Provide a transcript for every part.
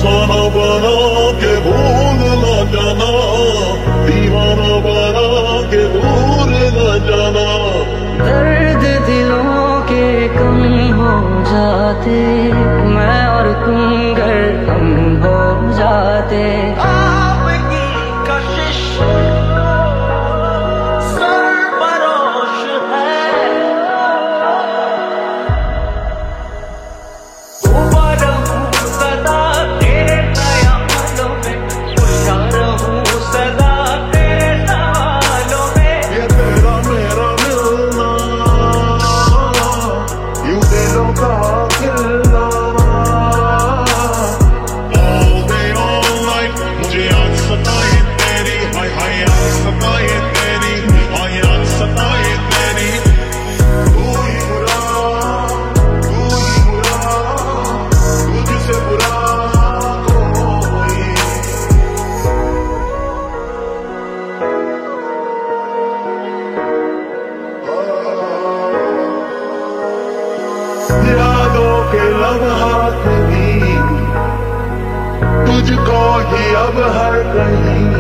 अफसाना बना के भूल न जाना, दीवाना बना के भूल न जाना। दर्द दिलों के कम हो जाते, मैं और तुम गर हम हो जाते। आपकी कशिश सरफरोश है, दोबारा हूँ सदा तेरे ख्यालों में, खुशा रहूँ सदा तेरे सवालों में। ये तेरा मेरा मिलना, यूं दिलों का खिलना। All day all night मुझे याद सताए तेरी, हाय हाय याद सताए तेरी, हाय याद सताए तेरी। तू ही बुरा, तू ही बुरा, तुझसे बुरा कोई। यादों के लम्हात भी तुझको ही अब हर कहीं,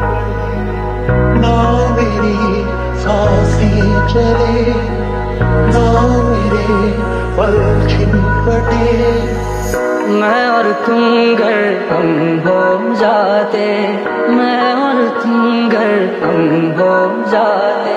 ना मेरी सांसें चले, ना मेरे पल छिपटे। मैं और तुम गर हम हो जाते, मैं और तुम गर हम हो जाते।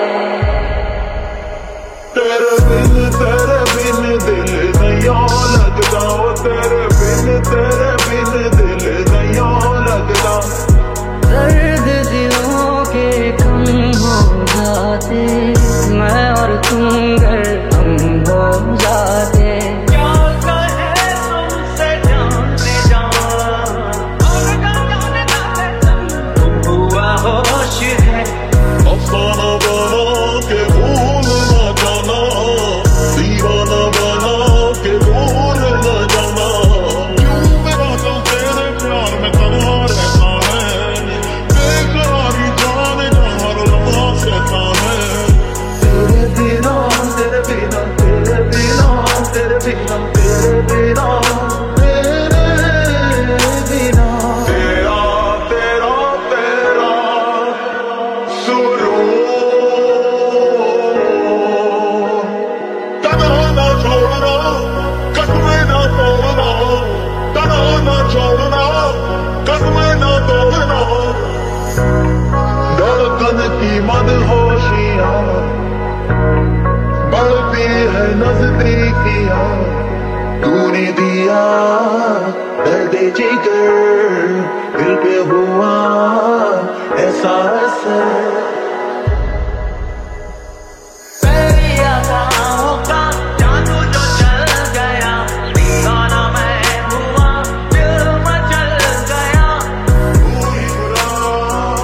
तेरे बिन दिल नहीं लगता, ओ तेरे बिन दिल नहीं लगता। दर्द दिलों के कम हो जाते, मैं और तुम गर हम हो जाते। क्या कहे तुमसे जाने जा, तुम हुआ होश है। अफसाना बना के भूल न जाना, दीवाना बना के भूल न जाना। क्यों मेरा दिल तेरे प्यार में तन्हा रहता है, बेकरारी जाने का हर लम्हा सहता है। तेरे बिना तेरे बिना तेरे बिना तेरे बिना तेरे बिना तेरे बिना तेरा तेरा तेरा सुरूर तन्हा ना छोड़ना, कसमें ना तोड़ना, तन्हा ना छोड़ना, कसमें ना तोड़ना। धड़कन की मदहोशियां बढ़ती है नजदीकियां, तूने दिया दर्द जिगर, दिल पे हुआ ऐसा असर। तेरी अदाओं का जादू जो चल गया, दीवाना मैं हुआ, दिल मचल गया। तू ही बुरा,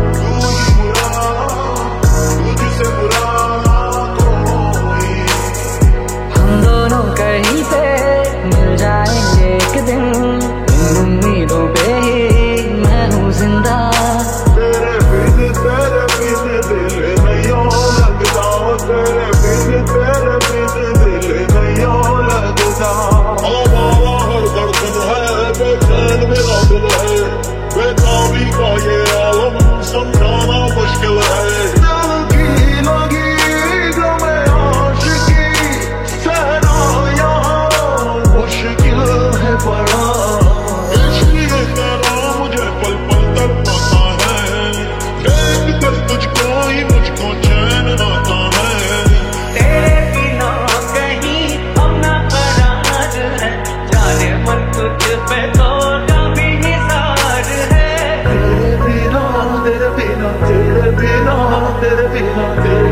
तुझसे बुरा कोई। हम दोनों कहीं पे मिल जाएंगे एक दिन, इन उम्मीदों पे ही मैं हूँ जिंदा। तेरे बिन दिल नहीं लगता, तेरे बिन दिल नहीं लगता। आवारा हर धड़कन है, बेचैन मेरा दिल है, बेताबी का ये आलम समझाना मुश्किल है। दिल की लगी गमे आशिकी सहना यहाँ मुश्किल है बड़ा। इश्क ये तेरा मुझे पल पल तड़पाता है, देख कर तुझको ही मुझको चैन आता है। तेरे बिना कहीं अपना करार है, जाने मन तुझ पे तो कभी निसार है। तेरे बिना तेरे बिना तेरे बिना तेरे बिना तेरे